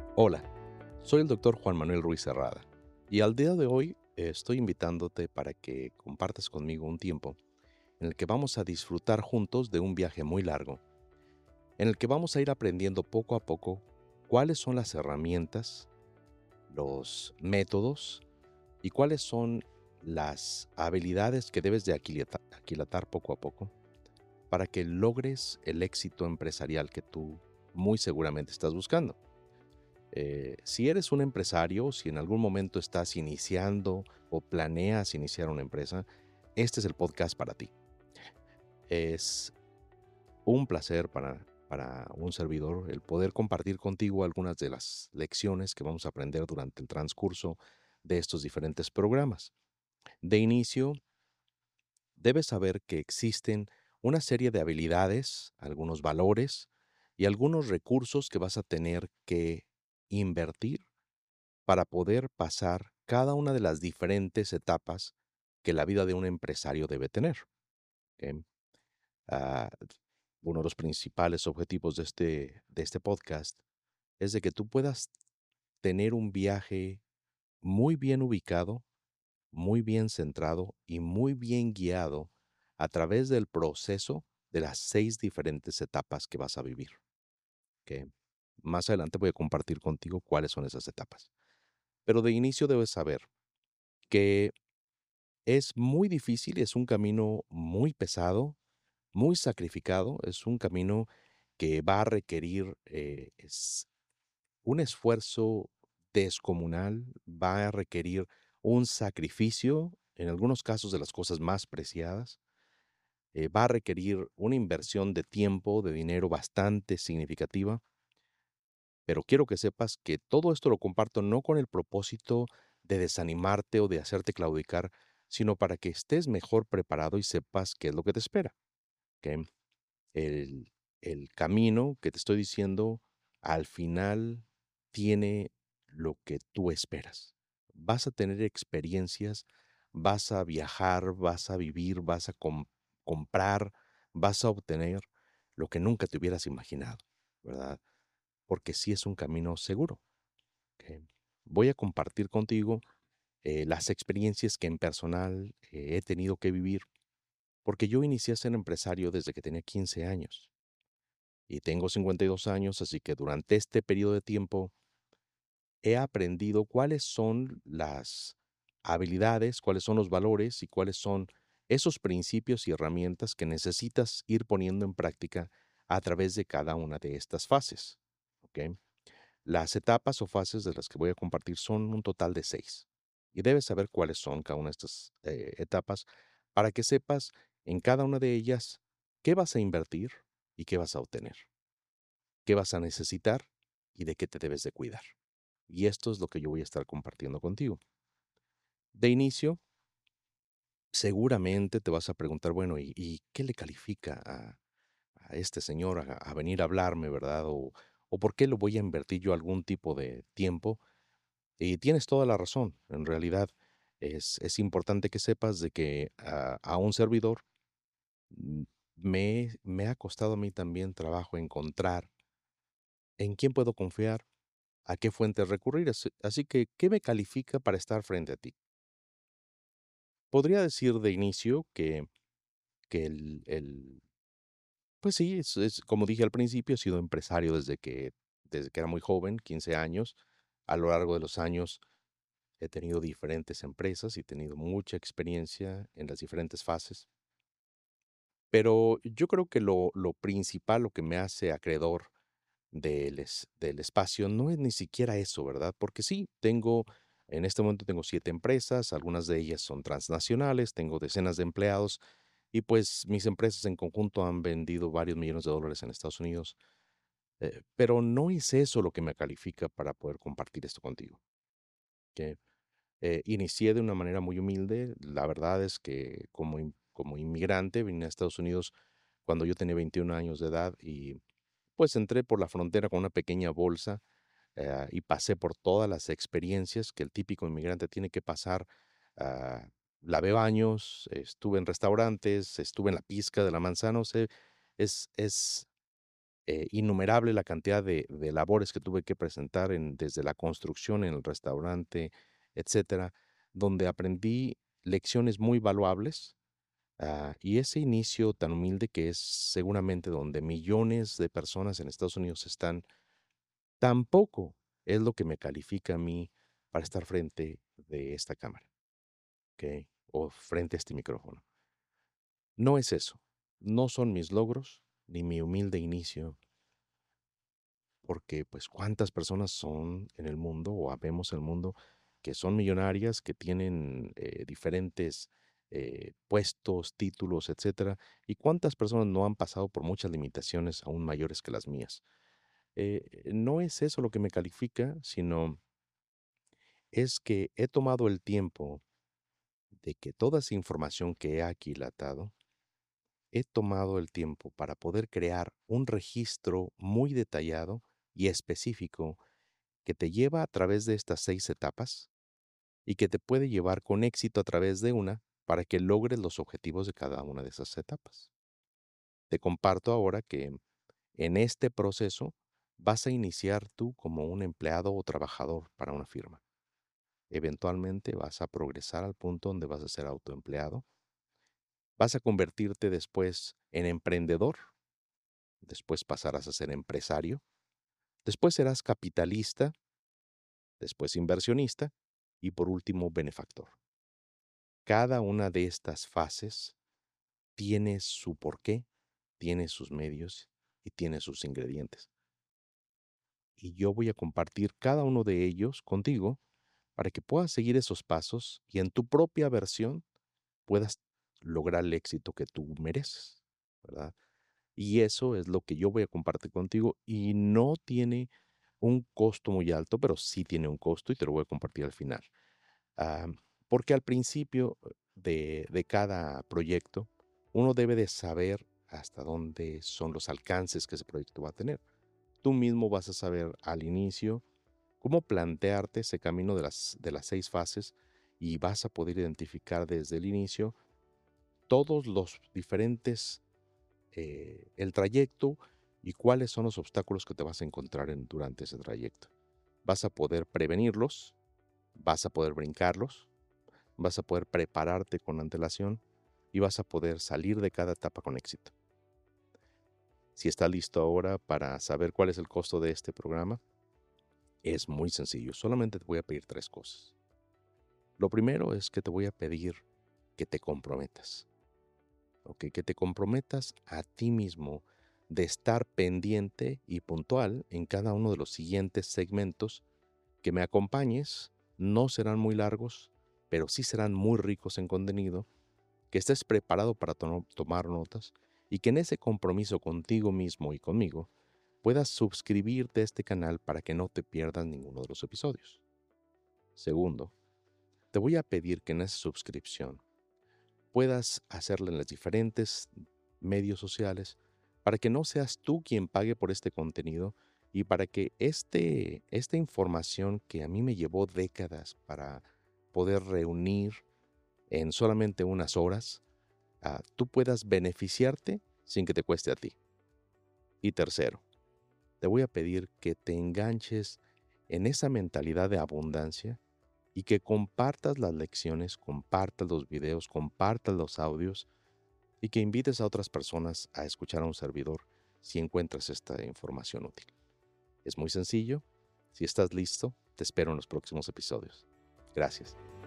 Hola, soy el doctor Juan Manuel Ruiz Herrada y al día de hoy estoy invitándote para que compartas conmigo un tiempo en el que vamos a disfrutar juntos de un viaje muy largo, en el que vamos a ir aprendiendo poco a poco cuáles son las herramientas, los métodos y cuáles son las habilidades que debes de aquilatar poco a poco para que logres el éxito empresarial que tú muy seguramente estás buscando. Si eres un empresario, si en algún momento estás iniciando o planeas iniciar una empresa, este es el podcast para ti. Es un placer para un servidor el poder compartir contigo algunas de las lecciones que vamos a aprender durante el transcurso de estos diferentes programas. De inicio, debes saber que existen una serie de habilidades, algunos valores y algunos recursos que vas a tener que invertir para poder pasar cada una de las diferentes etapas que la vida de un empresario debe tener. ¿Ok? Ah, Uno de los principales objetivos de este podcast es de que tú puedas tener un viaje muy bien ubicado, muy bien centrado y muy bien guiado a través del proceso de las 6 diferentes etapas que vas a vivir. ¿Ok? Más adelante voy a compartir contigo cuáles son esas etapas. Pero de inicio debes saber que es muy difícil, es un camino muy pesado, muy sacrificado, es un camino que va a requerir un esfuerzo descomunal, va a requerir un sacrificio, en algunos casos de las cosas más preciadas, va a requerir una inversión de tiempo, de dinero bastante significativa, pero quiero que sepas que todo esto lo comparto no con el propósito de desanimarte o de hacerte claudicar, sino para que estés mejor preparado y sepas qué es lo que te espera. ¿Ok? El, el camino que te estoy diciendo al final tiene lo que tú esperas. Vas a tener experiencias, vas a viajar, vas a vivir, vas a comprar, vas a obtener lo que nunca te hubieras imaginado, ¿verdad? Porque sí es un camino seguro. ¿Ok? Voy a compartir contigo las experiencias que en personal he tenido que vivir, porque yo inicié a ser empresario desde que tenía 15 años y tengo 52 años, así que durante este periodo de tiempo he aprendido cuáles son las habilidades, cuáles son los valores y cuáles son esos principios y herramientas que necesitas ir poniendo en práctica a través de cada una de estas fases. ¿Ok? Las etapas o fases de las que voy a compartir son un total de 6 y debes saber cuáles son cada una de estas etapas para que sepas en cada una de ellas qué vas a invertir y qué vas a obtener, qué vas a necesitar y de qué te debes de cuidar. Y esto es lo que yo voy a estar compartiendo contigo. De inicio, seguramente te vas a preguntar, bueno, ¿y qué le califica a este señor a venir a hablarme, verdad? O ¿por qué lo voy a invertir yo algún tipo de tiempo? Y tienes toda la razón. En realidad es importante que sepas de que a un servidor mm, me ha costado a mí también trabajo encontrar en quién puedo confiar, a qué fuentes recurrir. Así que, ¿qué me califica para estar frente a ti? Podría decir de inicio que pues sí, como dije al principio, he sido empresario desde que era muy joven, 15 años. A lo largo de los años he tenido diferentes empresas y he tenido mucha experiencia en las diferentes fases, pero yo creo que lo principal, lo que me hace acreedor del espacio, no es ni siquiera eso, ¿verdad? Porque sí, en este momento tengo 7 empresas, algunas de ellas son transnacionales, tengo decenas de empleados y pues mis empresas en conjunto han vendido varios millones de dólares en Estados Unidos, pero no es eso lo que me califica para poder compartir esto contigo. ¿Ok? Inicié de una manera muy humilde. La verdad es que como inmigrante vine a Estados Unidos cuando yo tenía 21 años de edad y pues entré por la frontera con una pequeña bolsa y pasé por todas las experiencias que el típico inmigrante tiene que pasar. ah, Lavé baños, estuve en restaurantes, estuve en la pizca de la manzana. O sea, es innumerable la cantidad de labores que tuve que presentar desde la construcción, en el restaurante, etcétera, donde aprendí lecciones muy valuables. Y ese inicio tan humilde que es seguramente donde millones de personas en Estados Unidos están, tampoco es lo que me califica a mí para estar frente de esta cámara, ¿ok? O frente a este micrófono. No es eso. No son mis logros ni mi humilde inicio, porque pues cuántas personas son en el mundo o habemos en el mundo que son millonarias, que tienen diferentes puestos, títulos, etcétera, y cuántas personas no han pasado por muchas limitaciones aún mayores que las mías. No es eso lo que me califica, sino es que he tomado el tiempo de que toda esa información que he aquilatado, he tomado el tiempo para poder crear un registro muy detallado y específico que te lleva a través de estas 6 etapas y que te puede llevar con éxito a través de una para que logres los objetivos de cada una de esas etapas. Te comparto ahora que en este proceso vas a iniciar tú como un empleado o trabajador para una firma. Eventualmente vas a progresar al punto donde vas a ser autoempleado. Vas a convertirte después en emprendedor, después pasarás a ser empresario, después serás capitalista, después inversionista y por último benefactor. Cada una de estas fases tiene su porqué, tiene sus medios y tiene sus ingredientes. Y yo voy a compartir cada uno de ellos contigo para que puedas seguir esos pasos y en tu propia versión puedas lograr el éxito que tú mereces, ¿verdad? Y eso es lo que yo voy a compartir contigo y no tiene un costo muy alto, pero sí tiene un costo y te lo voy a compartir al final. Ah, Porque al principio de cada proyecto, uno debe de saber hasta dónde son los alcances que ese proyecto va a tener. Tú mismo vas a saber al inicio cómo plantearte ese camino de las 6 fases y vas a poder identificar desde el inicio todos los diferentes, el trayecto y cuáles son los obstáculos que te vas a encontrar durante ese trayecto. Vas a poder prevenirlos, vas a poder brincarlos, vas a poder prepararte con antelación y vas a poder salir de cada etapa con éxito. Si estás listo ahora para saber cuál es el costo de este programa, es muy sencillo. Solamente te voy a pedir 3 cosas. Lo primero es que te voy a pedir que te comprometas. ¿Ok? Que te comprometas a ti mismo de estar pendiente y puntual en cada uno de los siguientes segmentos, que me acompañes. No serán muy largos, pero sí serán muy ricos en contenido, que estés preparado para tomar notas y que en ese compromiso contigo mismo y conmigo puedas suscribirte a este canal para que no te pierdas ninguno de los episodios. Segundo, te voy a pedir que en esa suscripción puedas hacerla en los diferentes medios sociales para que no seas tú quien pague por este contenido y para que esta información que a mí me llevó décadas para poder reunir en solamente unas horas, tú puedas beneficiarte sin que te cueste a ti. Y tercero, te voy a pedir que te enganches en esa mentalidad de abundancia y que compartas las lecciones, compartas los videos, compartas los audios y que invites a otras personas a escuchar a un servidor si encuentras esta información útil. Es muy sencillo. Si estás listo, te espero en los próximos episodios. Gracias.